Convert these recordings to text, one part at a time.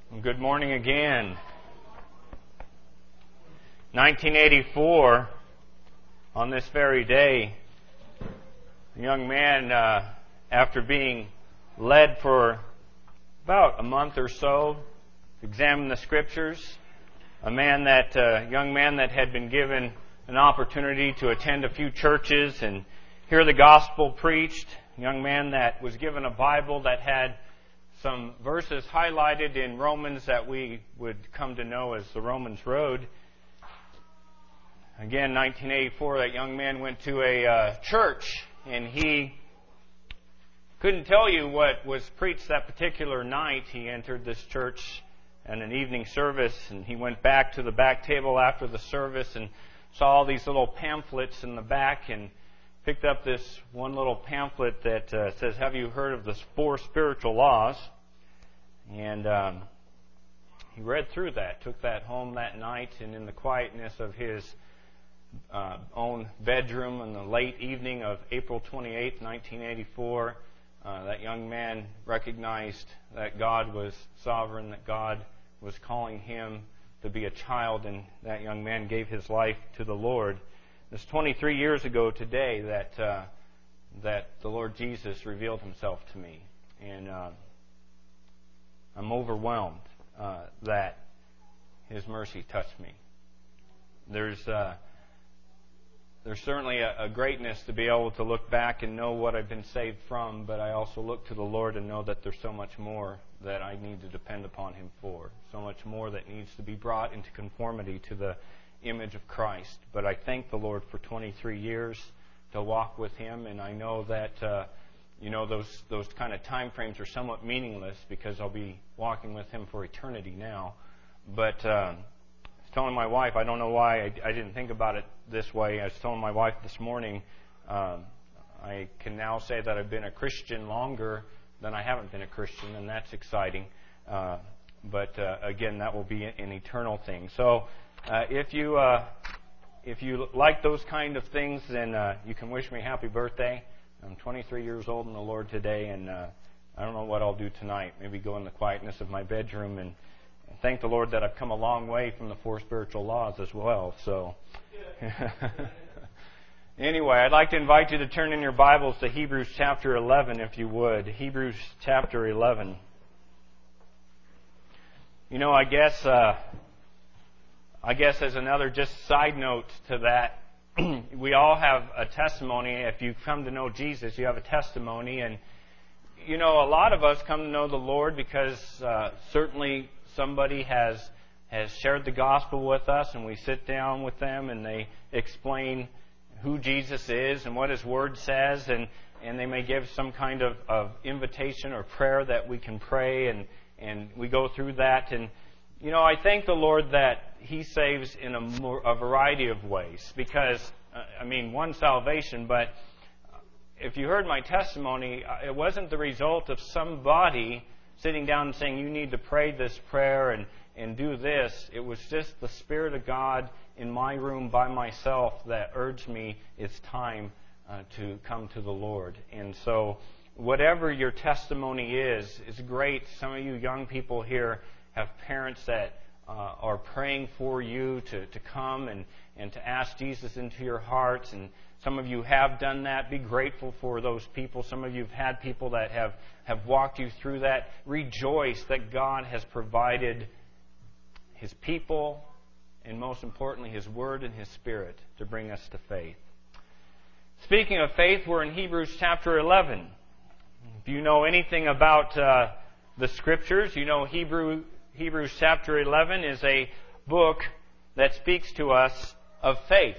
Good morning again. 1984, on this very day, a young man, after being led for about a month or so to examine the Scriptures, a young man that had been given an opportunity to attend a few churches and hear the gospel preached, a young man that was given a Bible that had some verses highlighted in Romans that we would come to know as the Romans Road. Again, 1984, that young man went to a church, and he couldn't tell you what was preached that particular night. He entered this church in an evening service, and he went back to the back table after the service and saw all these little pamphlets in the back and picked up this one little pamphlet that says, "Have you heard of the 4 spiritual laws?" And he read through that, took that home that night, and in the quietness of his own bedroom in the late evening of April 28, 1984, that young man recognized that God was sovereign, that God was calling him to be a child, and that young man gave his life to the Lord. It's 23 years ago today that the Lord Jesus revealed Himself to me, and I'm overwhelmed that His mercy touched me. There's certainly a greatness to be able to look back and know what I've been saved from, but I also look to the Lord and know that there's so much more that I need to depend upon Him for, so much more that needs to be brought into conformity to the image of Christ. But I thank the Lord for 23 years to walk with Him, and I know that those kind of time frames are somewhat meaningless because I'll be walking with Him for eternity now. But I was telling my wife, I don't know why I didn't think about it this way. I was telling my wife this morning, I can now say that I've been a Christian longer than I haven't been a Christian, and that's exciting. But again, that will be an eternal thing. So if you like those kind of things, then you can wish me happy birthday. I'm 23 years old in the Lord today, and I don't know what I'll do tonight. Maybe go in the quietness of my bedroom and thank the Lord that I've come a long way from the 4 spiritual laws as well. So, anyway, I'd like to invite you to turn in your Bibles to Hebrews chapter 11, if you would. Hebrews chapter 11. I guess as another just side note to that, we all have a testimony. If you come to know Jesus, you have a testimony. And, a lot of us come to know the Lord because certainly somebody has shared the gospel with us, and we sit down with them and they explain who Jesus is and what His Word says, and they may give some kind of invitation or prayer that we can pray, and we go through that. And I thank the Lord that He saves in a variety of ways because, one, salvation, but if you heard my testimony, it wasn't the result of somebody sitting down and saying, you need to pray this prayer and do this. It was just the Spirit of God in my room by myself that urged me it's time to come to the Lord. And so whatever your testimony is great. Some of you young people here have parents that are praying for you to come and to ask Jesus into your hearts. And some of you have done that. Be grateful for those people. Some of you have had people that have walked you through that. Rejoice that God has provided His people and, most importantly, His Word and His Spirit to bring us to faith. Speaking of faith, we're in Hebrews chapter 11. If you know anything about the Scriptures, you know Hebrews chapter 11 is a book that speaks to us of faith.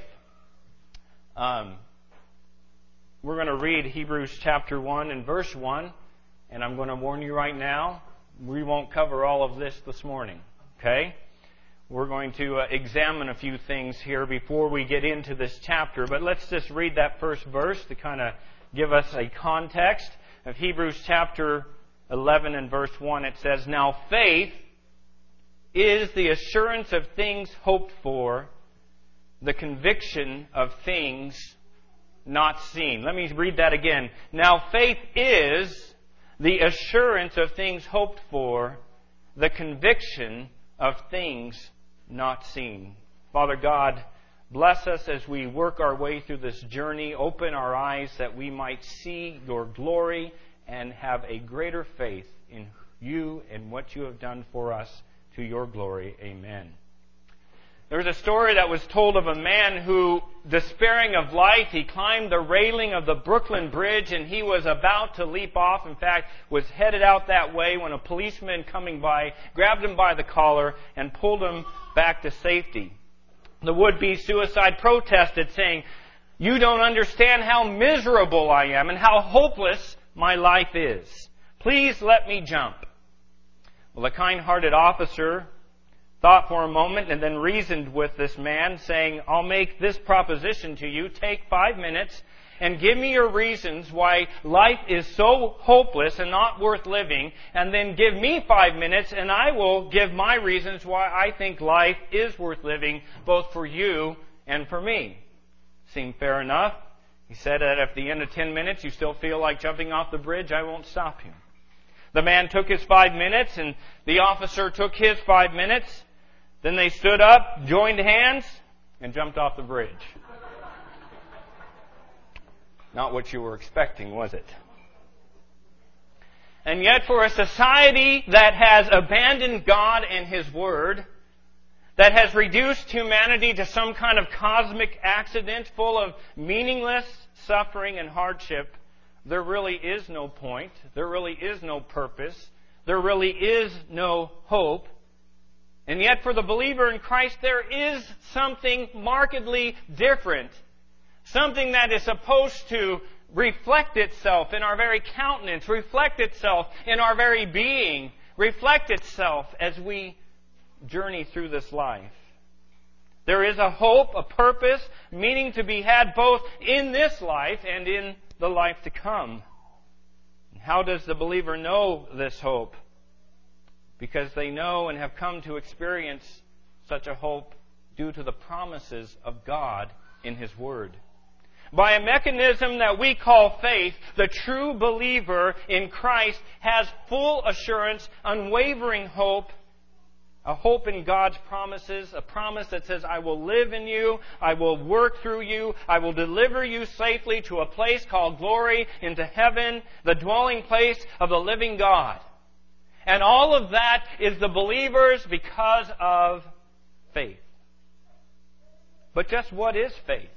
We're going to read Hebrews chapter 1 and verse 1, and I'm going to warn you right now, we won't cover all of this morning, okay? We're going to examine a few things here before we get into this chapter, but let's just read that first verse to kind of give us a context of Hebrews chapter 11 and verse 1. It says, "Now faith is the assurance of things hoped for, the conviction of things not seen." Let me read that again. Now faith is the assurance of things hoped for, the conviction of things not seen. Father God, bless us as we work our way through this journey. Open our eyes that we might see your glory and have a greater faith in you and what you have done for us to your glory. Amen. There was a story that was told of a man who, despairing of life, he climbed the railing of the Brooklyn Bridge and he was about to leap off. In fact, was headed out that way when a policeman coming by grabbed him by the collar and pulled him back to safety. The would-be suicide protested, saying, "You don't understand how miserable I am and how hopeless my life is. Please let me jump." Well, the kind-hearted officer thought for a moment and then reasoned with this man, saying, "I'll make this proposition to you. Take 5 minutes and give me your reasons why life is so hopeless and not worth living, and then give me 5 minutes and I will give my reasons why I think life is worth living, both for you and for me." Seemed fair enough. He said that at the end of 10 minutes you still feel like jumping off the bridge, I won't stop you. The man took his 5 minutes and the officer took his 5 minutes. Then they stood up, joined hands, and jumped off the bridge. Not what you were expecting, was it? And yet for a society that has abandoned God and His Word, that has reduced humanity to some kind of cosmic accident full of meaningless suffering and hardship, there really is no point. There really is no purpose. There really is no hope. And yet for the believer in Christ, there is something markedly different. Something that is supposed to reflect itself in our very countenance, reflect itself in our very being, reflect itself as we journey through this life. There is a hope, a purpose, meaning to be had both in this life and in the life to come. How does the believer know this hope? Because they know and have come to experience such a hope due to the promises of God in His Word. By a mechanism that we call faith, the true believer in Christ has full assurance, unwavering hope, a hope in God's promises, a promise that says, I will live in you, I will work through you, I will deliver you safely to a place called glory, into heaven, the dwelling place of the living God. And all of that is the believers because of faith. But just what is faith?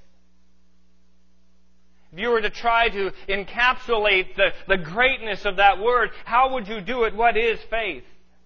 If you were to try to encapsulate the greatness of that word, how would you do it? What is faith?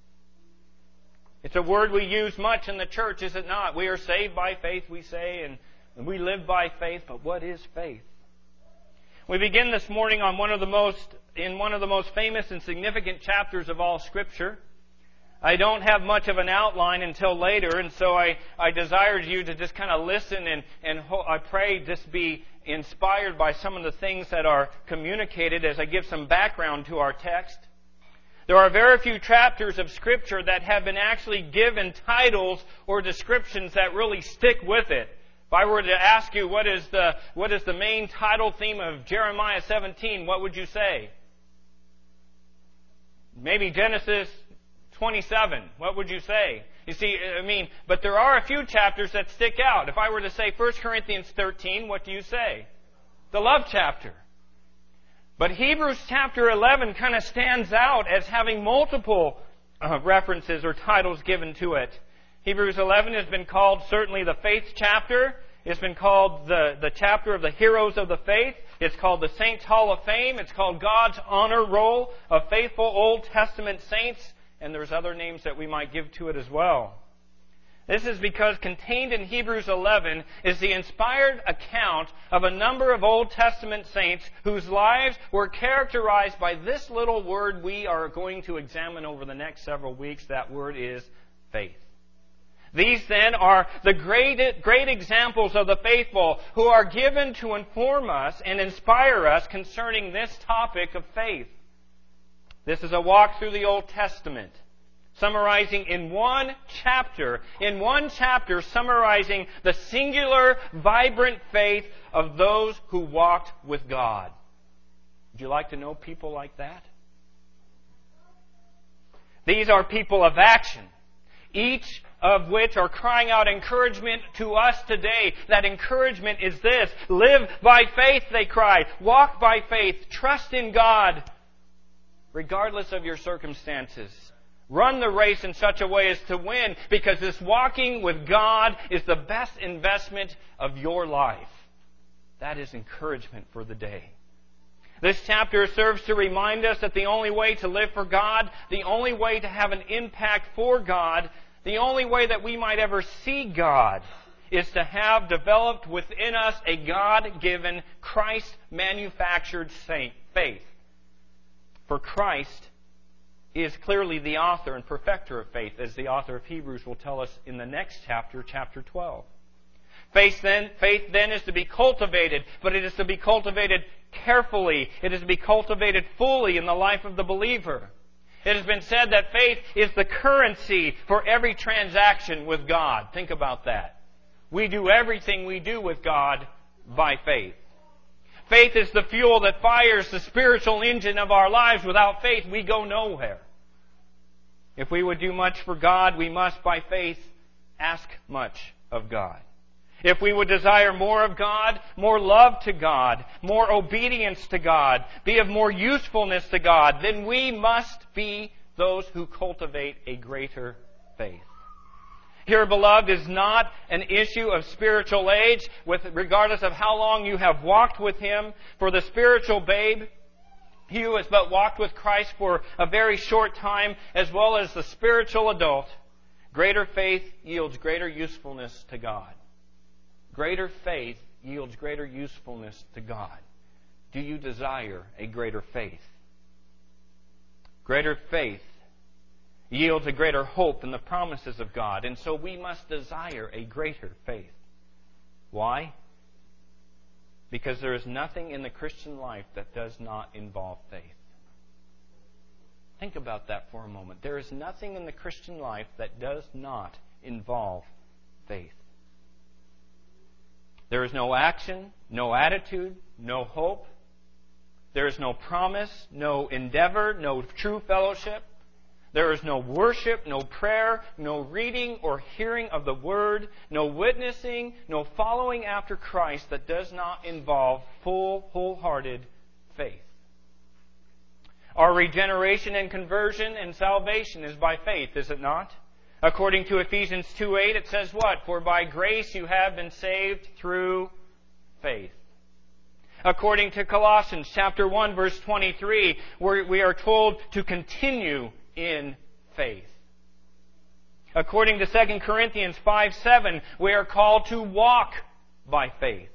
It's a word we use much in the church, is it not? We are saved by faith, we say, and we live by faith, but what is faith? We begin this morning on one of the most famous and significant chapters of all Scripture. I don't have much of an outline until later, and so I desired you to just kind of listen and I pray just be inspired by some of the things that are communicated as I give some background to our text. There are very few chapters of Scripture that have been actually given titles or descriptions that really stick with it. If I were to ask you what is the main title theme of Jeremiah 17, what would you say? Maybe Genesis 27. What would you say? You see, but there are a few chapters that stick out. If I were to say 1 Corinthians 13, what do you say? The love chapter. But Hebrews chapter 11 kind of stands out as having multiple references or titles given to it. Hebrews 11 has been called certainly the faith chapter. It's been called the chapter of the heroes of the faith. It's called the Saints' Hall of Fame. It's called God's honor roll of faithful Old Testament saints. And there's other names that we might give to it as well. This is because contained in Hebrews 11 is the inspired account of a number of Old Testament saints whose lives were characterized by this little word we are going to examine over the next several weeks. That word is faith. These then are the great examples of the faithful who are given to inform us and inspire us concerning this topic of faith. This is a walk through the Old Testament, summarizing in one chapter, summarizing the singular, vibrant faith of those who walked with God. Would you like to know people like that? These are people of action, each of which are crying out encouragement to us today. That encouragement is this: live by faith, they cry. Walk by faith. Trust in God, regardless of your circumstances. Run the race in such a way as to win, because this walking with God is the best investment of your life. That is encouragement for the day. This chapter serves to remind us that the only way to live for God, the only way to have an impact for God, the only way that we might ever see God, is to have developed within us a God-given, Christ-manufactured faith. For Christ is clearly the author and perfecter of faith, as the author of Hebrews will tell us in the next chapter, chapter 12. Faith then is to be cultivated, but it is to be cultivated carefully. It is to be cultivated fully in the life of the believer. It has been said that faith is the currency for every transaction with God. Think about that. We do everything we do with God by faith. Faith is the fuel that fires the spiritual engine of our lives. Without faith, we go nowhere. If we would do much for God, we must, by faith, ask much of God. If we would desire more of God, more love to God, more obedience to God, be of more usefulness to God, then we must be those who cultivate a greater faith. Here, beloved, is not an issue of spiritual age, regardless of how long you have walked with Him. For the spiritual babe, he who has but walked with Christ for a very short time, as well as the spiritual adult, greater faith yields greater usefulness to God. Greater faith yields greater usefulness to God. Do you desire a greater faith? Greater faith yields a greater hope in the promises of God, and so we must desire a greater faith. Why? Because there is nothing in the Christian life that does not involve faith. Think about that for a moment. There is nothing in the Christian life that does not involve faith. There is no action, no attitude, no hope. There is no promise, no endeavor, no true fellowship. There is no worship, no prayer, no reading or hearing of the Word, no witnessing, no following after Christ that does not involve full, wholehearted faith. Our regeneration and conversion and salvation is by faith, is it not? According to Ephesians 2:8, it says what? For by grace you have been saved through faith. According to Colossians chapter 1, verse 23, we are told to continue in faith. According to 2 Corinthians 5:7, we are called to walk by faith.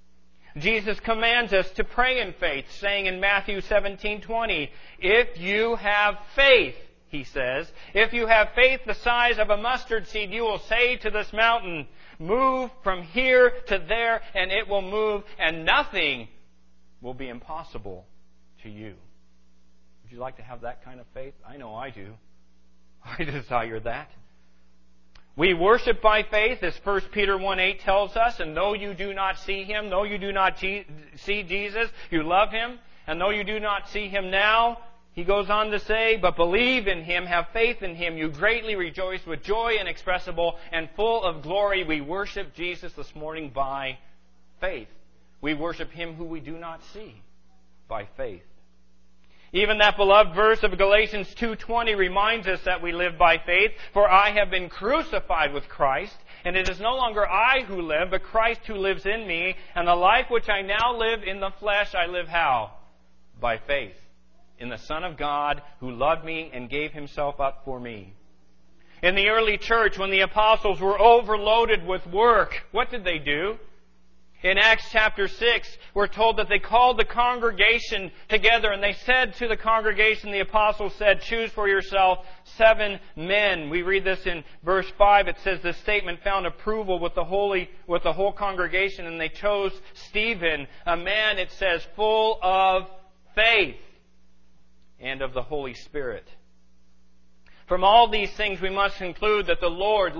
Jesus commands us to pray in faith, saying in Matthew 17:20, if you have faith, He says, if you have faith the size of a mustard seed, you will say to this mountain, move from here to there, and it will move, and nothing will be impossible to you. Would you like to have that kind of faith? I know I do. I desire that. We worship by faith, as 1 Peter 1:8 tells us, and though you do not see Him, though you do not see Jesus, you love Him, and though you do not see Him now, he goes on to say, but believe in Him, have faith in Him, you greatly rejoice with joy inexpressible and full of glory. We worship Jesus this morning by faith. We worship Him who we do not see by faith. Even that beloved verse of Galatians 2:20 reminds us that we live by faith. For I have been crucified with Christ, and it is no longer I who live, but Christ who lives in me. And the life which I now live in the flesh, I live how? By faith in the Son of God who loved me and gave Himself up for me. In the early church, when the apostles were overloaded with work, what did they do? In Acts chapter 6, we're told that they called the congregation together and they said to the congregation, the apostles said, choose for yourself 7 men. We read this in verse 5. It says this statement found approval with the whole congregation, and they chose Stephen, a man, it says, full of faith and of the Holy Spirit. From all these things we must conclude that the Lord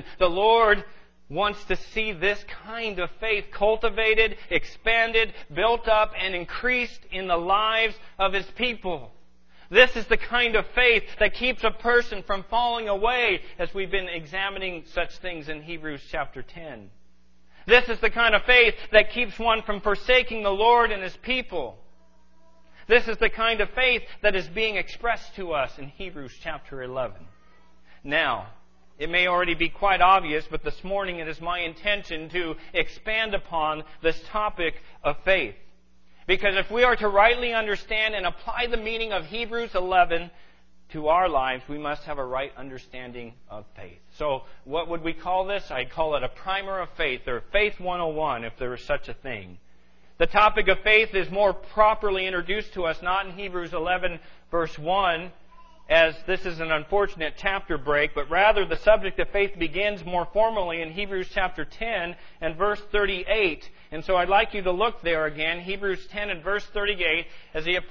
wants to see this kind of faith cultivated, expanded, built up, and increased in the lives of His people. This is the kind of faith that keeps a person from falling away, as we've been examining such things in Hebrews chapter 10. This is the kind of faith that keeps one from forsaking the Lord and His people. This is the kind of faith that is being expressed to us in Hebrews chapter 11. Now, it may already be quite obvious, but this morning it is my intention to expand upon this topic of faith. Because if we are to rightly understand and apply the meaning of Hebrews 11 to our lives, we must have a right understanding of faith. So, what would we call this? I call it a primer of faith, or Faith 101, if there is such a thing. The topic of faith is more properly introduced to us, not in Hebrews 11, verse 1, as this is an unfortunate chapter break, but rather the subject of faith begins more formally in Hebrews chapter 10 and verse 38. And so I'd like you to look there again, Hebrews 10 and verse 38, as the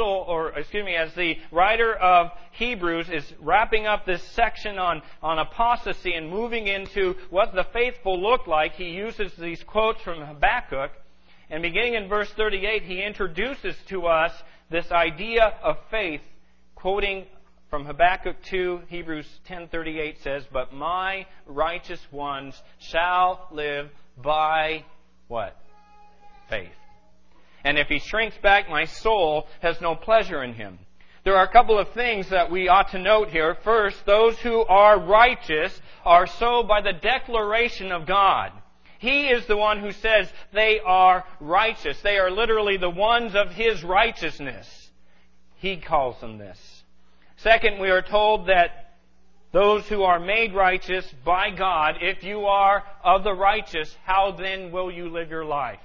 as the writer of Hebrews is wrapping up this section on apostasy and moving into what the faithful look like. He uses these quotes from Habakkuk. And beginning in verse 38, he introduces to us this idea of faith, quoting from Habakkuk 2, Hebrews 10:38 says, "But my righteous ones shall live by" what? Faith. "And if he shrinks back, my soul has no pleasure in him." There are a couple of things that we ought to note here. First, those who are righteous are so by the declaration of God. He is the one who says they are righteous. They are literally the ones of His righteousness. He calls them this. Second, we are told that those who are made righteous by God, if you are of the righteous, how then will you live your life?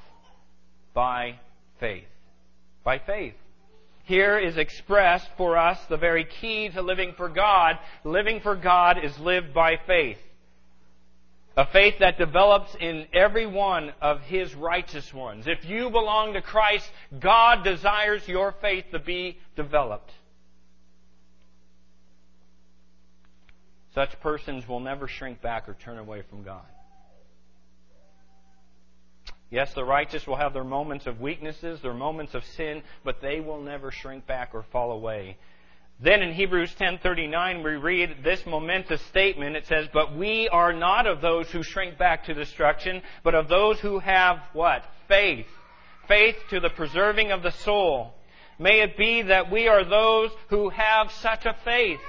By faith. By faith. Here is expressed for us the very key to living for God. Living for God is lived by faith. A faith that develops in every one of His righteous ones. If you belong to Christ, God desires your faith to be developed. Such persons will never shrink back or turn away from God. Yes, the righteous will have their moments of weaknesses, their moments of sin, but they will never shrink back or fall away. Then in Hebrews 10:39 we read this momentous statement. It says, "But we are not of those who shrink back to destruction, but of those who have" what? Faith. Faith to the preserving of the soul. May it be that we are those who have such a faith,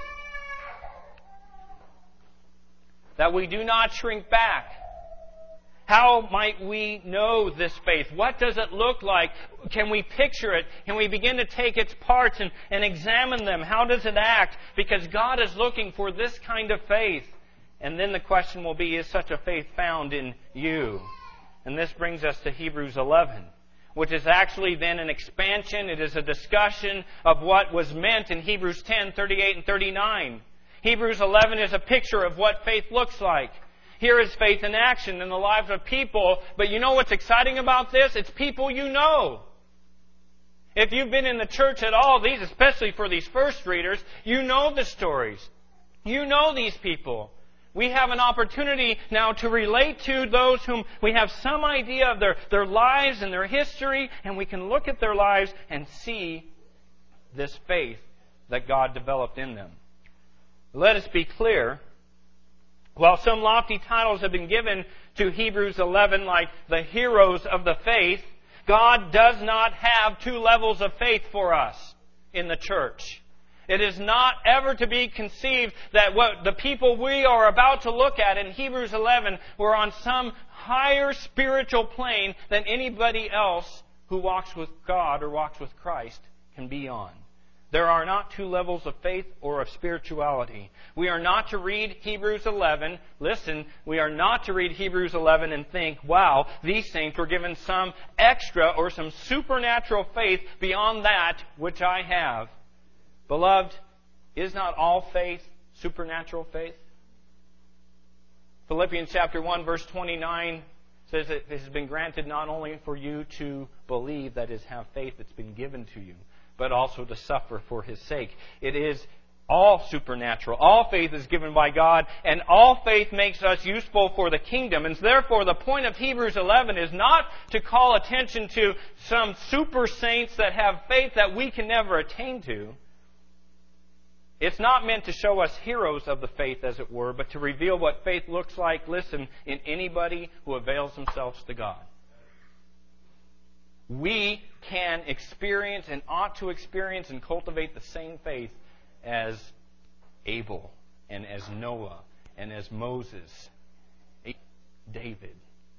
that we do not shrink back. How might we know this faith? What does it look like? Can we picture it? Can we begin to take its parts and examine them? How does it act? Because God is looking for this kind of faith. And then the question will be, is such a faith found in you? And this brings us to Hebrews 11, which is actually then an expansion. It is a discussion of what was meant in Hebrews 10:38 and 39. Hebrews 11 is a picture of what faith looks like. Here is faith in action in the lives of people. But you know what's exciting about this? It's people you know. If you've been in the church at all, especially for these first readers, you know the stories. You know these people. We have an opportunity now to relate to those whom we have some idea of their lives and their history, and we can look at their lives and see this faith that God developed in them. Let us be clear. While some lofty titles have been given to Hebrews 11, like the heroes of the faith, God does not have two levels of faith for us in the church. It is not ever to be conceived that what the people we are about to look at in Hebrews 11 were on some higher spiritual plane than anybody else who walks with God or walks with Christ can be on. There are not two levels of faith or of spirituality. We are not to read Hebrews 11. Listen, we are not to read Hebrews 11 and think, wow, these saints were given some extra or some supernatural faith beyond that which I have. Beloved, is not all faith supernatural faith? Philippians chapter 1 verse 29 says that this has been granted not only for you to believe, that is, have faith that's been given to you, but also to suffer for His sake. It is all supernatural. All faith is given by God, and all faith makes us useful for the kingdom. And therefore, the point of Hebrews 11 is not to call attention to some super saints that have faith that we can never attain to, It's not meant to show us heroes of the faith, as it were, but to reveal what faith looks like, listen, in anybody who avails themselves to God. We can experience and ought to experience and cultivate the same faith as Abel and as Noah and as Moses, David.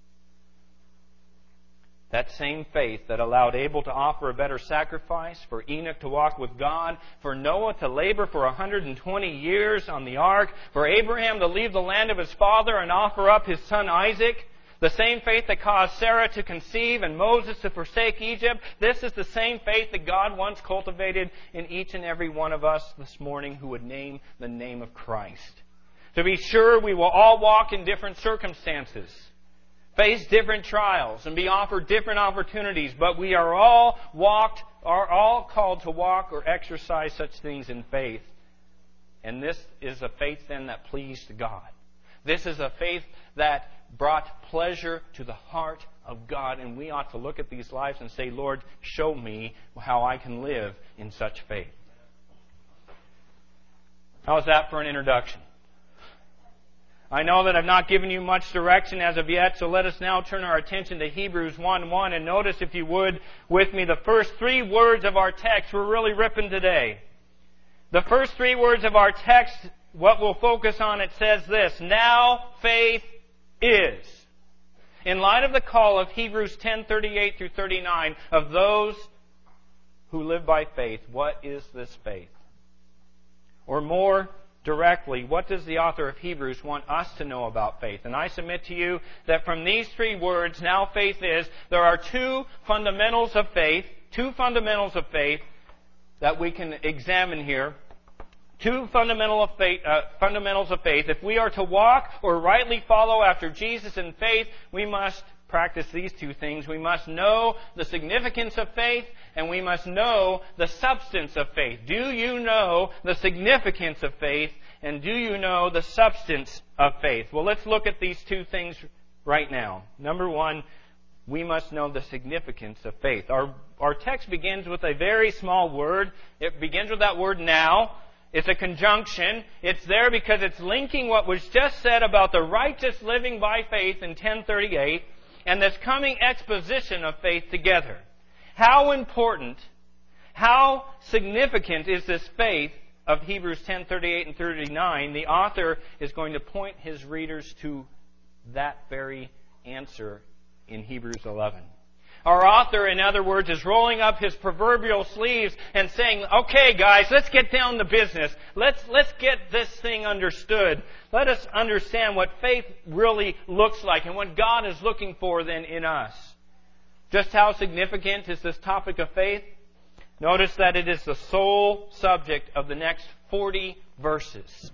That same faith that allowed Abel to offer a better sacrifice, for Enoch to walk with God, for Noah to labor for 120 years on the ark, for Abraham to leave the land of his father and offer up his son Isaac, the same faith that caused Sarah to conceive and Moses to forsake Egypt, this is the same faith that God once cultivated in each and every one of us this morning who would name the name of Christ. To be sure, we will all walk in different circumstances, face different trials, and be offered different opportunities, but we are all called to walk or exercise such things in faith. And this is a faith then that pleased God. This is a faith that brought pleasure to the heart of God, and we ought to look at these lives and say, Lord, show me how I can live in such faith. How's that for an introduction? I know that I've not given you much direction as of yet, so let us now turn our attention to Hebrews 1:1, and notice, if you would, with me, the first three words of our text. We're really ripping today. The first three words of our text, what we'll focus on, it says this: now faith is. In light of the call of Hebrews 10:38 through 39, of those who live by faith, what is this faith? Or more directly, what does the author of Hebrews want us to know about faith? And I submit to you that from these three words, now faith is, there are two fundamentals of faith that we can examine here. Two fundamentals of faith. If we are to walk or rightly follow after Jesus in faith, we must practice these two things. We must know the significance of faith, and we must know the substance of faith. Do you know the significance of faith, and do you know the substance of faith? Well, let's look at these two things right now. Number one, we must know the significance of faith. Our text begins with a very small word. It begins with that word now. It's a conjunction. It's there because it's linking what was just said about the righteous living by faith in 10:38 and this coming exposition of faith together. How important, how significant is this faith of Hebrews 10:38 and 39? The author is going to point his readers to that very answer in Hebrews 11. Our author, in other words, is rolling up his proverbial sleeves and saying, okay, guys, let's get down to business. Let's get this thing understood. Let us understand what faith really looks like and what God is looking for then in us. Just how significant is this topic of faith? Notice that it is the sole subject of the next 40 verses.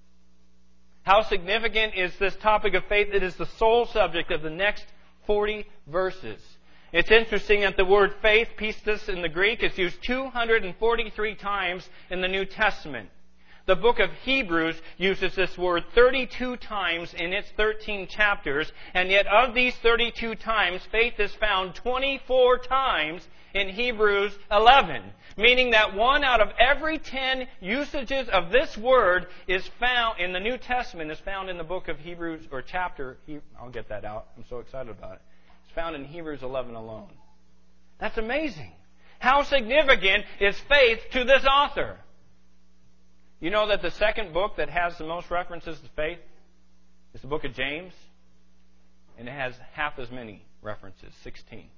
How significant is this topic of faith? It is the sole subject of the next 40 verses. It's interesting that the word faith, pistis in the Greek, is used 243 times in the New Testament. The book of Hebrews uses this word 32 times in its 13 chapters, and yet of these 32 times, faith is found 24 times in Hebrews 11, meaning that 1 out of every 10 usages of this word is found in the New Testament, is found in the book of Hebrews, or chapter, I'll get that out, I'm so excited about it. It's found in Hebrews 11 alone. That's amazing. How significant is faith to this author? You know that the second book that has the most references to faith is the book of James, and it has half as many references, 16.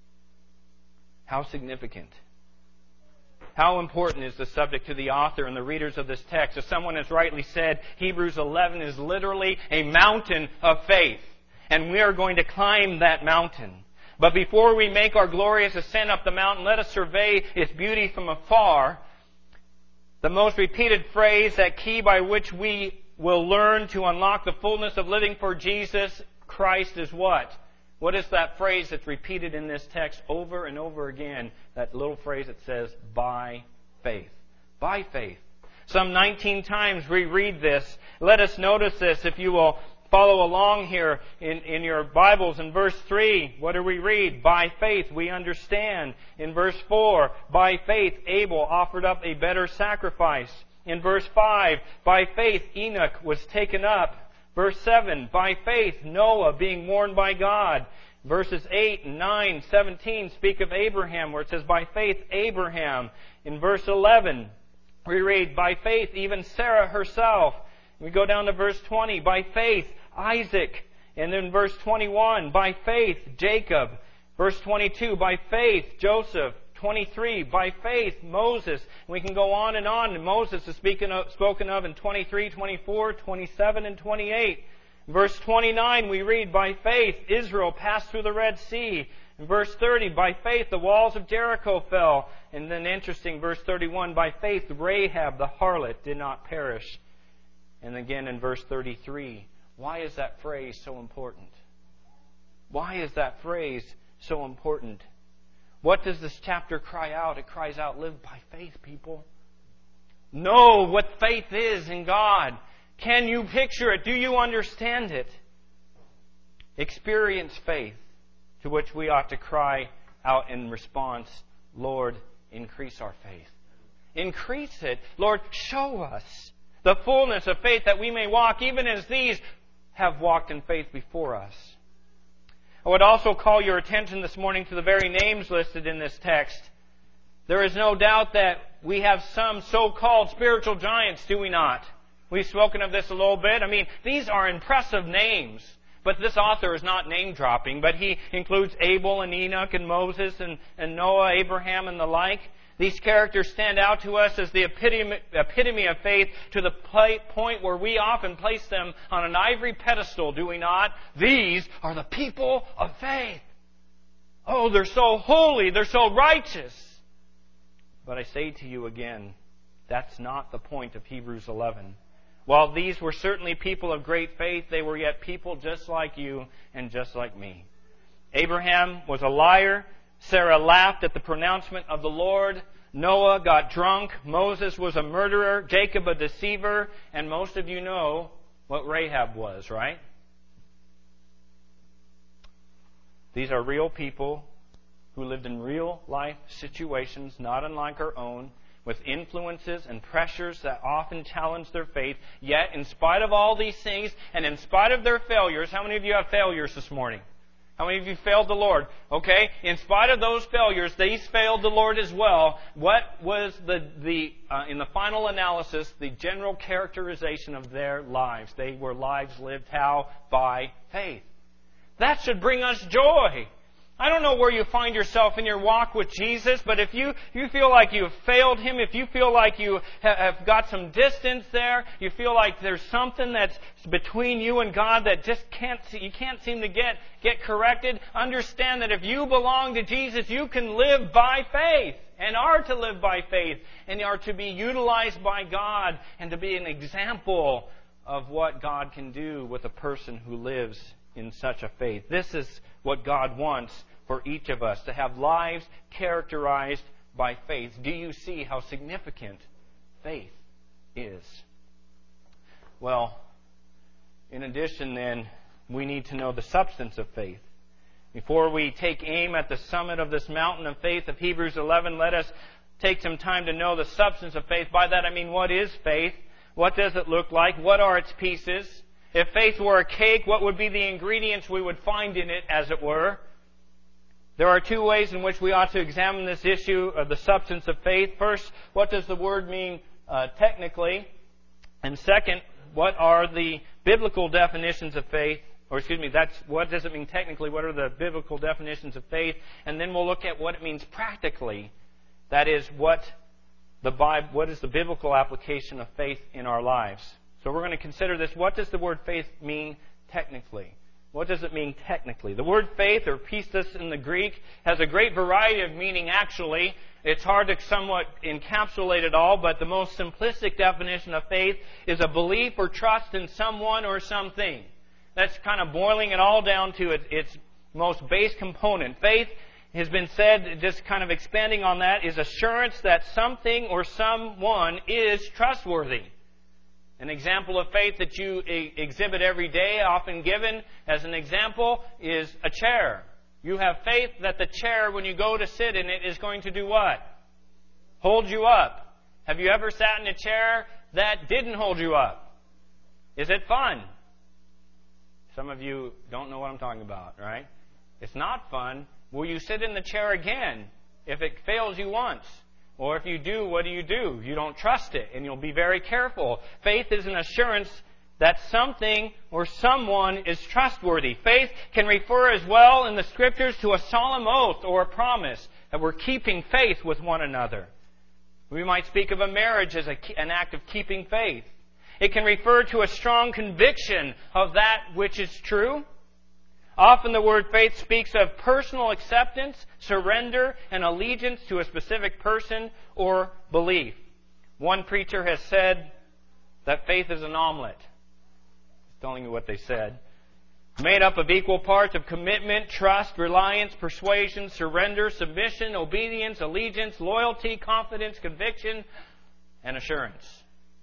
How significant? How important is the subject to the author and the readers of this text? As someone has rightly said, Hebrews 11 is literally a mountain of faith. And we are going to climb that mountain. But before we make our glorious ascent up the mountain, let us survey its beauty from afar. The most repeated phrase, that key by which we will learn to unlock the fullness of living for Jesus Christ, is what? What is that phrase that's repeated in this text over and over again? That little phrase that says, by faith. By faith. Some 19 times we read this. Let us notice this, if you will follow along here in your Bibles. In verse 3, what do we read? By faith we understand. In verse 4, by faith Abel offered up a better sacrifice. In verse 5, by faith Enoch was taken up. Verse 7, by faith Noah being warned by God. Verses 8 and 9, 17 speak of Abraham, where it says, by faith Abraham. In verse 11, we read, by faith even Sarah herself. We go down to verse 20, by faith Isaac. And then verse 21, by faith Jacob. Verse 22, by faith Joseph. 23, by faith Moses. And we can go on. And Moses is spoken of in 23, 24, 27, and 28. Verse 29, we read, by faith Israel passed through the Red Sea. In verse 30, by faith the walls of Jericho fell. And then interesting, verse 31, by faith Rahab the harlot did not perish. And again in verse 33, why is that phrase so important? Why is that phrase so important? What does this chapter cry out? It cries out, live by faith, people. Know what faith is in God. Can you picture it? Do you understand it? Experience faith, to which we ought to cry out in response, Lord, increase our faith. Increase it. Lord, show us the fullness of faith that we may walk even as these have walked in faith before us. I would also call your attention this morning to the very names listed in this text. There is no doubt that we have some so-called spiritual giants, do we not? We've spoken of this a little bit. I mean, these are impressive names. But this author is not name-dropping, but he includes Abel and Enoch and Moses and Noah, Abraham, and the like. These characters stand out to us as the epitome of faith, to the point where we often place them on an ivory pedestal, do we not? These are the people of faith. Oh, they're so holy, they're so righteous. But I say to you again, that's not the point of Hebrews 11. While these were certainly people of great faith, they were yet people just like you and just like me. Abraham was a liar. Sarah laughed at the pronouncement of the Lord. Noah got drunk. Moses was a murderer. Jacob a deceiver. And most of you know what Rahab was, right? These are real people who lived in real life situations, not unlike our own, with influences and pressures that often challenge their faith. Yet, in spite of all these things, and in spite of their failures, how many of you have failures this morning? How many of you failed the Lord? Okay, in spite of those failures, these failed the Lord as well. What was in the final analysis, the general characterization of their lives? They were lives lived how? By faith. That should bring us joy. I don't know where you find yourself in your walk with Jesus, but if you feel like you have failed Him, if you feel like you have got some distance there, you feel like there's something that's between you and God that just you can't seem to get corrected, understand that if you belong to Jesus, you can live by faith, and are to live by faith, and are to be utilized by God, and to be an example of what God can do with a person who lives in such a faith. This is what God wants for each of us, to have lives characterized by faith. Do you see how significant faith is? Well, in addition then, we need to know the substance of faith. Before we take aim at the summit of this mountain of faith of Hebrews 11, let us take some time to know the substance of faith. By that I mean, what is faith? What does it look like? What are its pieces? If faith were a cake, what would be the ingredients we would find in it, as it were? There are two ways in which we ought to examine this issue of the substance of faith. First, what does the word mean technically? And second, what are the biblical definitions of faith? What does it mean technically? What are the biblical definitions of faith? And then we'll look at what it means practically. That is, what is the biblical application of faith in our lives? So we're going to consider this. What does the word faith mean technically? What does it mean technically? The word faith, or pistis in the Greek, has a great variety of meaning actually. It's hard to somewhat encapsulate it all, but the most simplistic definition of faith is a belief or trust in someone or something. That's kind of boiling it all down to its most base component. Faith has been said, just kind of expanding on that, is assurance that something or someone is trustworthy. An example of faith that you exhibit every day, often given as an example, is a chair. You have faith that the chair, when you go to sit in it, is going to do what? Hold you up. Have you ever sat in a chair that didn't hold you up? Is it fun? Some of you don't know what I'm talking about, right? It's not fun. Will you sit in the chair again if it fails you once? Or if you do, what do? You don't trust it, and you'll be very careful. Faith is an assurance that something or someone is trustworthy. Faith can refer as well in the Scriptures to a solemn oath or a promise that we're keeping faith with one another. We might speak of a marriage as an act of keeping faith. It can refer to a strong conviction of that which is true. Often the word faith speaks of personal acceptance, surrender, and allegiance to a specific person or belief. One preacher has said that faith is an omelet. He's telling you what they said. Made up of equal parts of commitment, trust, reliance, persuasion, surrender, submission, obedience, allegiance, loyalty, confidence, conviction, and assurance.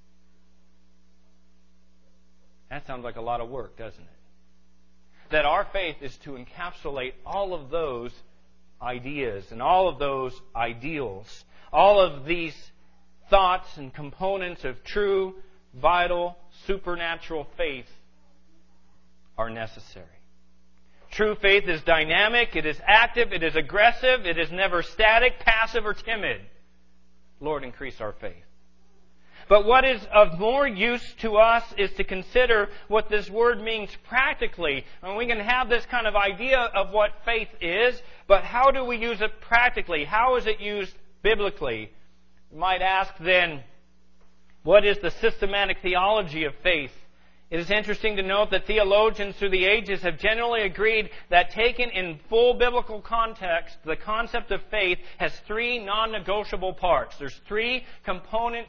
That sounds like a lot of work, doesn't it? That our faith is to encapsulate all of those ideas and all of those ideals. All of these thoughts and components of true, vital, supernatural faith are necessary. True faith is dynamic, it is active, it is aggressive, it is never static, passive, or timid. Lord, increase our faith. But what is of more use to us is to consider what this word means practically. And we can have this kind of idea of what faith is, but how do we use it practically? How is it used biblically? You might ask then, what is the systematic theology of faith? It is interesting to note that theologians through the ages have generally agreed that taken in full biblical context, the concept of faith has three non-negotiable parts. There's three components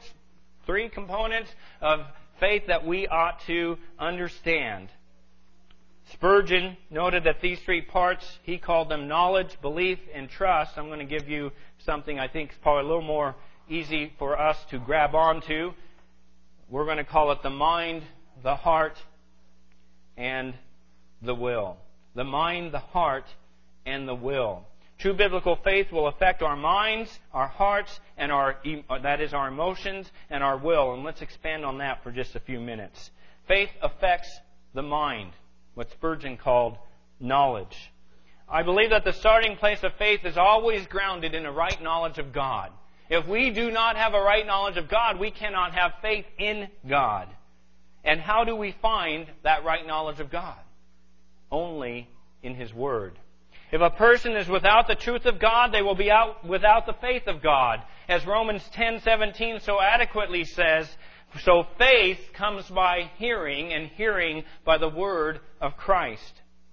of faith that we ought to understand. Spurgeon noted that these three parts, he called them knowledge, belief, and trust. I'm going to give you something I think is probably a little more easy for us to grab onto. We're going to call it the mind, the heart, and the will. The mind, the heart, and the will. True biblical faith will affect our minds, our hearts, and our emotions and our will. And let's expand on that for just a few minutes. Faith affects the mind, what Spurgeon called knowledge. I believe that the starting place of faith is always grounded in a right knowledge of God. If we do not have a right knowledge of God, we cannot have faith in God. And how do we find that right knowledge of God? Only in His Word. If a person is without the truth of God, they will be without the faith of God. As Romans 10:17 so adequately says, so faith comes by hearing, and hearing by the word of Christ.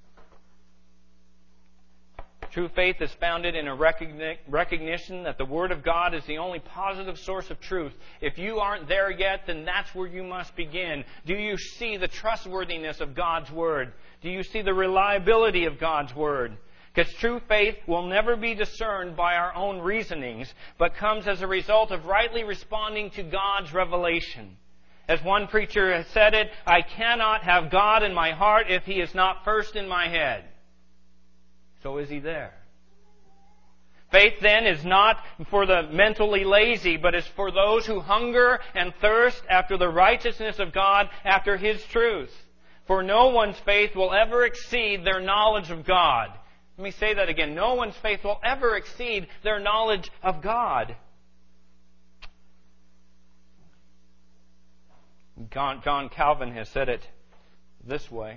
True faith is founded in a recognition that the Word of God is the only positive source of truth. If you aren't there yet, then that's where you must begin. Do you see the trustworthiness of God's Word? Do you see the reliability of God's Word? Because true faith will never be discerned by our own reasonings, but comes as a result of rightly responding to God's revelation. As one preacher has said it, I cannot have God in my heart if He is not first in my head. So is He there? Faith then is not for the mentally lazy, but is for those who hunger and thirst after the righteousness of God, after His truth. For no one's faith will ever exceed their knowledge of God. Let me say that again. No one's faith will ever exceed their knowledge of God. John Calvin has said it this way.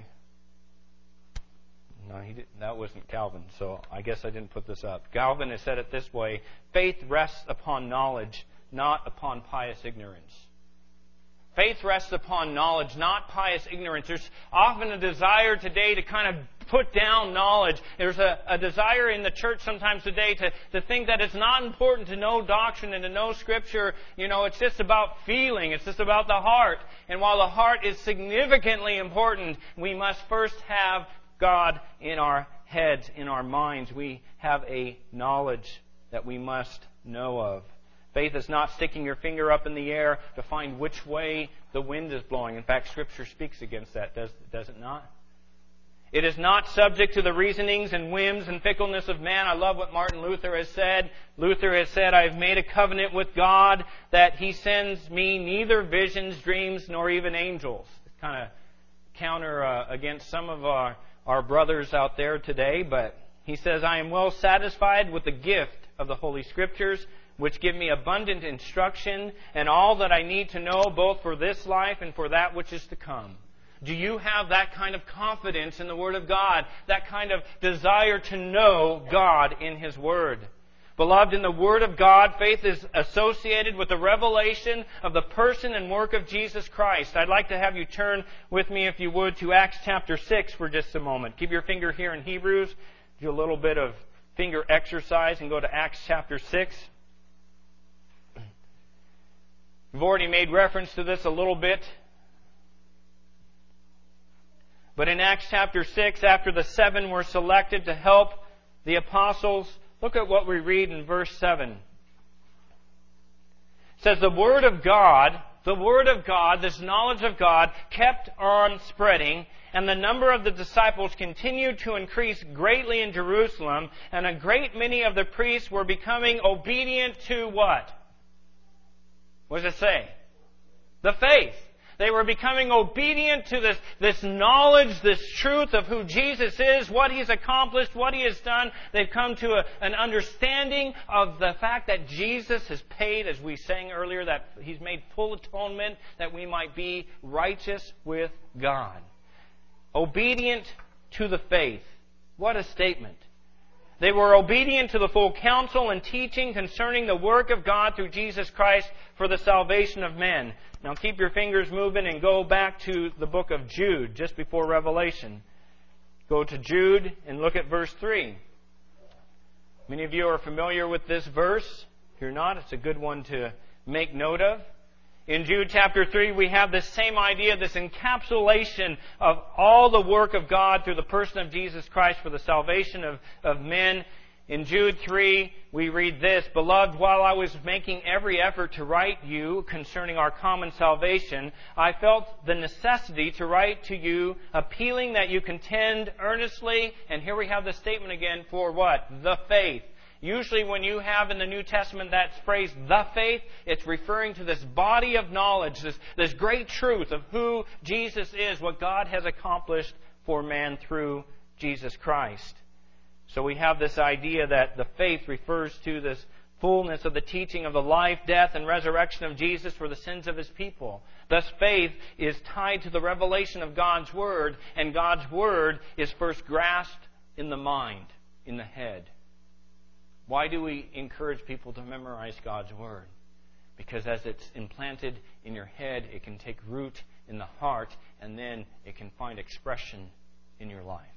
No, he didn't. That wasn't Calvin, so I guess I didn't put this up. Calvin has said it this way: faith rests upon knowledge, not upon pious ignorance. Faith rests upon knowledge, not pious ignorance. There's often a desire today to kind of put down knowledge. There's a desire in the church sometimes today to think that it's not important to know doctrine and to know Scripture. You know, it's just about feeling. It's just about the heart. And while the heart is significantly important, we must first have God in our heads, in our minds. We have a knowledge that we must know of. Faith is not sticking your finger up in the air to find which way the wind is blowing. In fact, Scripture speaks against that, does it not? It is not subject to the reasonings and whims and fickleness of man. I love what Martin Luther has said. Luther has said, I have made a covenant with God that He sends me neither visions, dreams, nor even angels. It's kind of counter against some of our brothers out there today, but he says, I am well satisfied with the gift of the Holy Scriptures, which give me abundant instruction and all that I need to know, both for this life and for that which is to come. Do you have that kind of confidence in the Word of God? That kind of desire to know God in His Word? Beloved, in the Word of God, faith is associated with the revelation of the person and work of Jesus Christ. I'd like to have you turn with me, if you would, to Acts chapter 6 for just a moment. Keep your finger here in Hebrews. Do a little bit of finger exercise and go to Acts chapter 6. We've already made reference to this a little bit. But in Acts chapter 6, after the 7 were selected to help the apostles, look at what we read in verse 7. It says, the Word of God, this knowledge of God, kept on spreading, and the number of the disciples continued to increase greatly in Jerusalem, and a great many of the priests were becoming obedient to what? What does it say? The faith. They were becoming obedient to this knowledge, this truth of who Jesus is, what He's accomplished, what He has done. They've come to an understanding of the fact that Jesus has paid, as we sang earlier, that He's made full atonement, that we might be righteous with God. Obedient to the faith. What a statement. They were obedient to the full counsel and teaching concerning the work of God through Jesus Christ for the salvation of men. Now keep your fingers moving and go back to the book of Jude, just before Revelation. Go to Jude and look at verse 3. Many of you are familiar with this verse. If you're not, it's a good one to make note of. In Jude chapter 3, we have this same idea, this encapsulation of all the work of God through the person of Jesus Christ for the salvation of men. In Jude 3, we read this, Beloved, while I was making every effort to write you concerning our common salvation, I felt the necessity to write to you, appealing that you contend earnestly, and here we have the statement again, for what? The faith. Usually when you have in the New Testament that phrase, the faith, it's referring to this body of knowledge, this great truth of who Jesus is, what God has accomplished for man through Jesus Christ. So we have this idea that the faith refers to this fullness of the teaching of the life, death, and resurrection of Jesus for the sins of His people. Thus faith is tied to the revelation of God's Word, and God's Word is first grasped in the mind, in the head. Why do we encourage people to memorize God's Word? Because as it's implanted in your head, it can take root in the heart, and then it can find expression in your life.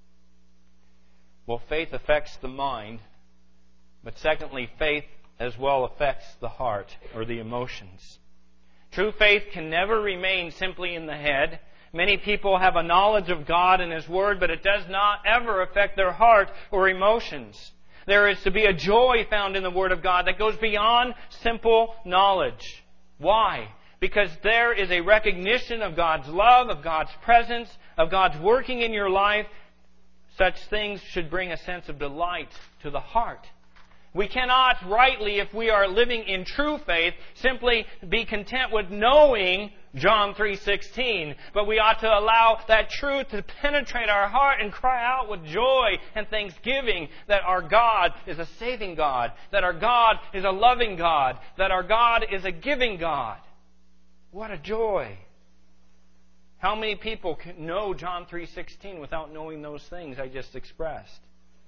Well, faith affects the mind, but secondly, faith as well affects the heart or the emotions. True faith can never remain simply in the head. Many people have a knowledge of God and His Word, but it does not ever affect their heart or emotions. There is to be a joy found in the Word of God that goes beyond simple knowledge. Why? Because there is a recognition of God's love, of God's presence, of God's working in your life. Such things should bring a sense of delight to the heart. We cannot rightly, if we are living in true faith, simply be content with knowing John 3:16. But we ought to allow that truth to penetrate our heart and cry out with joy and thanksgiving that our God is a saving God, that our God is a loving God, that our God is a giving God. What a joy! How many people can know John 3:16 without knowing those things I just expressed?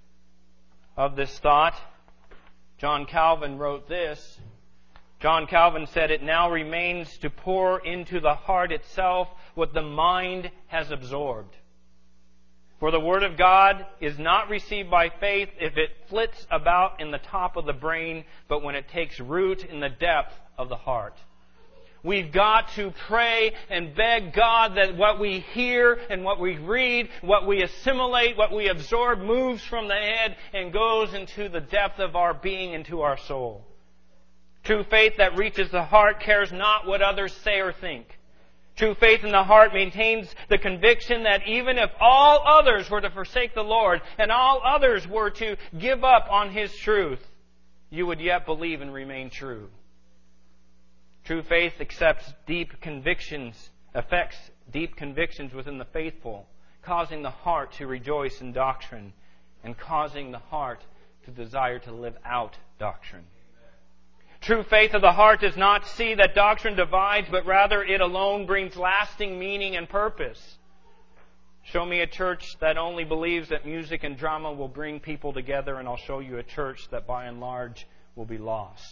Of this thought, John Calvin wrote this. John Calvin said, It now remains to pour into the heart itself what the mind has absorbed. For the Word of God is not received by faith if it flits about in the top of the brain, but when it takes root in the depth of the heart. We've got to pray and beg God that what we hear and what we read, what we assimilate, what we absorb moves from the head and goes into the depth of our being, into our soul. True faith that reaches the heart cares not what others say or think. True faith in the heart maintains the conviction that even if all others were to forsake the Lord and all others were to give up on His truth, you would yet believe and remain true. True faith affects deep convictions within the faithful, causing the heart to rejoice in doctrine and causing the heart to desire to live out doctrine. True faith of the heart does not see that doctrine divides, but rather it alone brings lasting meaning and purpose. Show me a church that only believes that music and drama will bring people together, and I'll show you a church that by and large will be lost.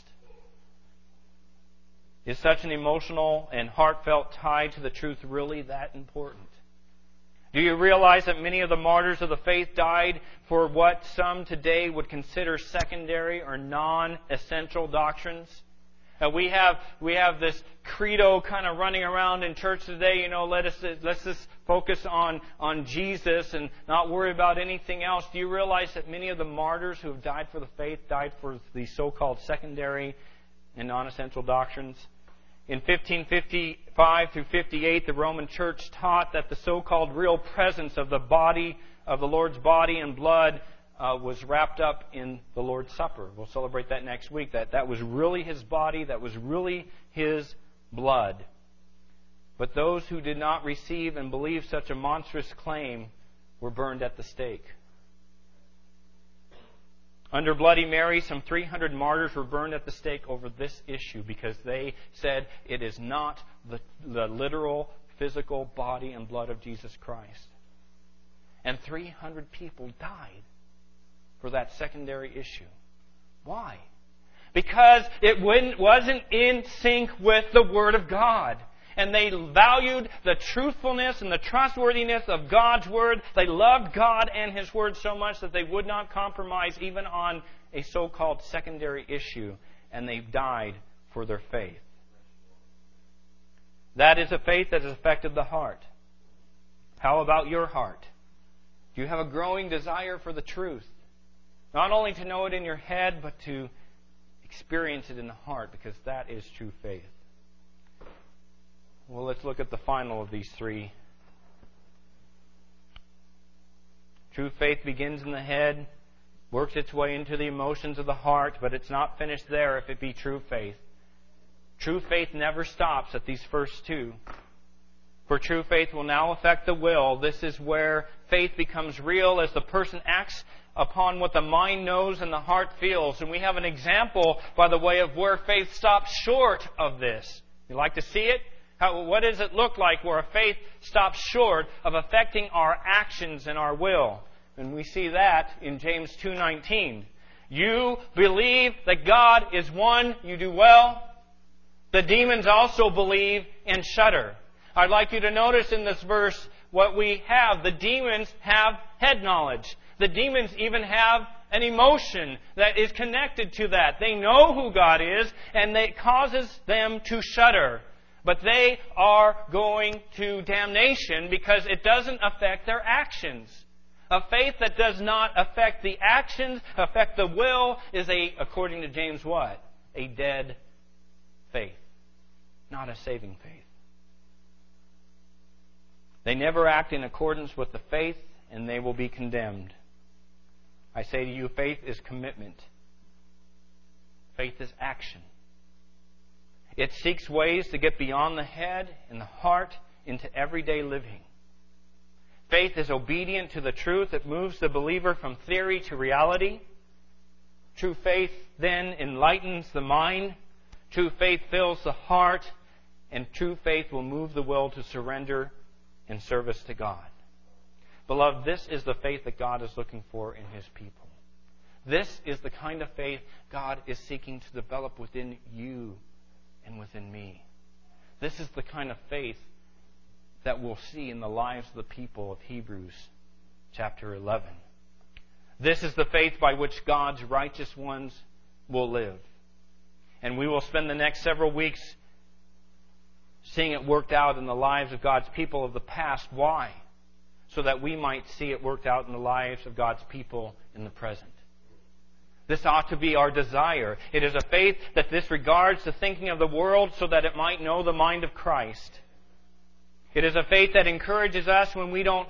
Is such an emotional and heartfelt tie to the truth really that important? Do you realize that many of the martyrs of the faith died for what some today would consider secondary or non-essential doctrines? We have this credo kind of running around in church today. Let's just focus on Jesus and not worry about anything else. Do you realize that many of the martyrs who have died for the faith died for the so-called secondary and non-essential doctrines? In 1555 through 58, the Roman Church taught that the so-called real presence of the body, of the Lord's body and blood, was wrapped up in the Lord's Supper. We'll celebrate that next week. That was really His body, that was really His blood. But those who did not receive and believe such a monstrous claim were burned at the stake. Under Bloody Mary, some 300 martyrs were burned at the stake over this issue because they said it is not the literal, physical body and blood of Jesus Christ. And 300 people died for that secondary issue. Why? Because it wasn't in sync with the Word of God. And they valued the truthfulness and the trustworthiness of God's Word. They loved God and His Word so much that they would not compromise even on a so-called secondary issue. And they died for their faith. That is a faith that has affected the heart. How about your heart? Do you have a growing desire for the truth? Not only to know it in your head, but to experience it in the heart, because that is true faith. Well, let's look at the final of these three. True faith begins in the head, works its way into the emotions of the heart, but it's not finished there if it be true faith. True faith never stops at these first two. For true faith will now affect the will. This is where faith becomes real as the person acts upon what the mind knows and the heart feels. And we have an example, by the way, of where faith stops short of this. You like to see it? What does it look like where a faith stops short of affecting our actions and our will? And we see that in James 2:19. You believe that God is one, you do well. The demons also believe and shudder. I'd like you to notice in this verse what we have. The demons have head knowledge. The demons even have an emotion that is connected to that. They know who God is, and it causes them to shudder. But they are going to damnation because it doesn't affect their actions. A faith that does not affect the actions, affect the will, is according to James, what? A dead faith. Not a saving faith. They never act in accordance with the faith, and they will be condemned. I say to you, faith is commitment. Faith is action. It seeks ways to get beyond the head and the heart into everyday living. Faith is obedient to the truth. It moves the believer from theory to reality. True faith then enlightens the mind. True faith fills the heart. And true faith will move the will to surrender in service to God. Beloved, this is the faith that God is looking for in His people. This is the kind of faith God is seeking to develop within you and within me. This is the kind of faith that we'll see in the lives of the people of Hebrews chapter 11. This is the faith by which God's righteous ones will live. And we will spend the next several weeks seeing it worked out in the lives of God's people of the past. Why? So that we might see it worked out in the lives of God's people in the present. This ought to be our desire. It is a faith that disregards the thinking of the world so that it might know the mind of Christ. It is a faith that encourages us that we don't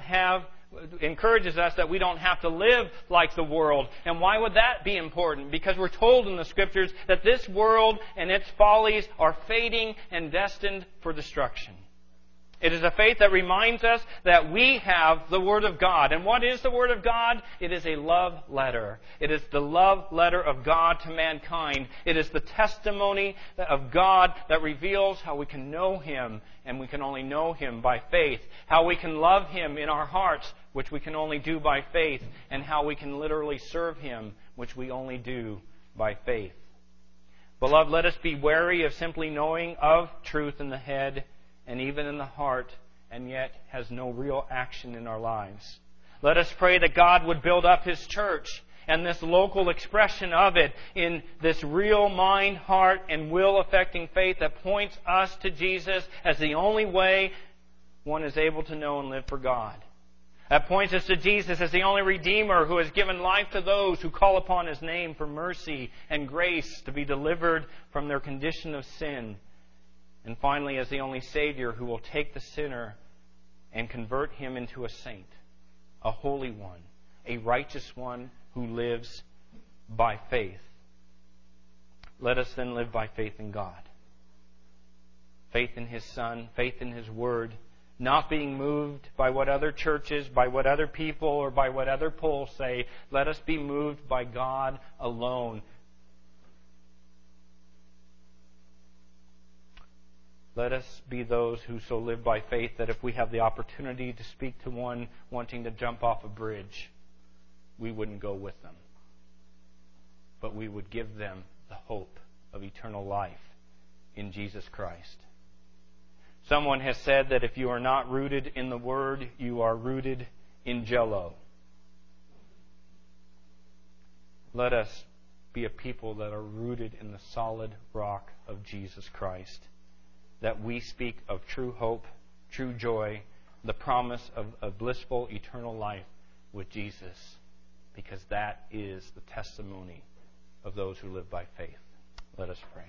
have to live like the world. And why would that be important? Because we're told in the Scriptures that this world and its follies are fading and destined for destruction. It is a faith that reminds us that we have the Word of God. And what is the Word of God? It is a love letter. It is the love letter of God to mankind. It is the testimony of God that reveals how we can know Him, and we can only know Him by faith. How we can love Him in our hearts, which we can only do by faith. And how we can literally serve Him, which we only do by faith. Beloved, let us be wary of simply knowing of truth in the head and even in the heart, and yet has no real action in our lives. Let us pray that God would build up His church and this local expression of it in this real mind, heart, and will-affecting faith that points us to Jesus as the only way one is able to know and live for God. That points us to Jesus as the only Redeemer who has given life to those who call upon His name for mercy and grace to be delivered from their condition of sin. And finally, as the only Savior who will take the sinner and convert him into a saint, a holy one, a righteous one who lives by faith. Let us then live by faith in God. Faith in His Son, faith in His Word, not being moved by what other churches, by what other people, or by what other polls say. Let us be moved by God alone. Let us be those who so live by faith that if we have the opportunity to speak to one wanting to jump off a bridge, we wouldn't go with them. But we would give them the hope of eternal life in Jesus Christ. Someone has said that if you are not rooted in the Word, you are rooted in Jell-O. Let us be a people that are rooted in the solid rock of Jesus Christ. That we speak of true hope, true joy, the promise of a blissful eternal life with Jesus, because that is the testimony of those who live by faith. Let us pray.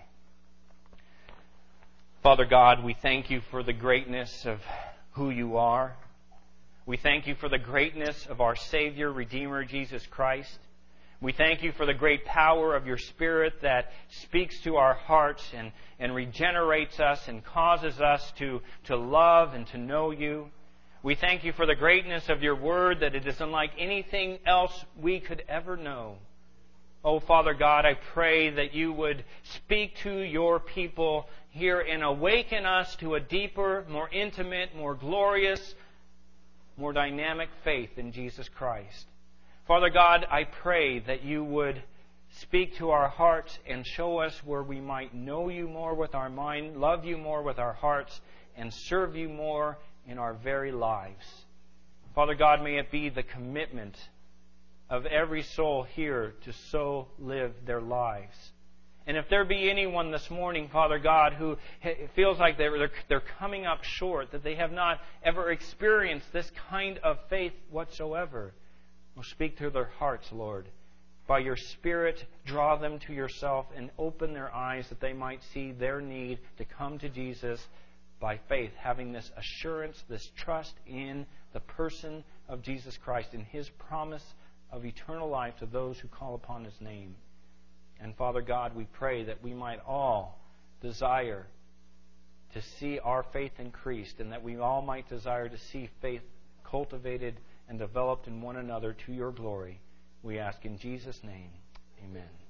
Father God, we thank You for the greatness of who You are. We thank You for the greatness of our Savior, Redeemer, Jesus Christ. We thank You for the great power of Your Spirit that speaks to our hearts and regenerates us and causes us to love and to know You. We thank You for the greatness of Your Word, that it is unlike anything else we could ever know. Oh, Father God, I pray that You would speak to Your people here and awaken us to a deeper, more intimate, more glorious, more dynamic faith in Jesus Christ. Father God, I pray that You would speak to our hearts and show us where we might know You more with our mind, love You more with our hearts, and serve You more in our very lives. Father God, may it be the commitment of every soul here to so live their lives. And if there be anyone this morning, Father God, who feels like they're coming up short, that they have not ever experienced this kind of faith whatsoever, well, speak to their hearts, Lord. By Your Spirit, draw them to Yourself and open their eyes that they might see their need to come to Jesus by faith, having this assurance, this trust in the person of Jesus Christ, in His promise of eternal life to those who call upon His name. And Father God, we pray that we might all desire to see our faith increased, and that we all might desire to see faith cultivated and developed in one another to Your glory. We ask in Jesus' name, amen.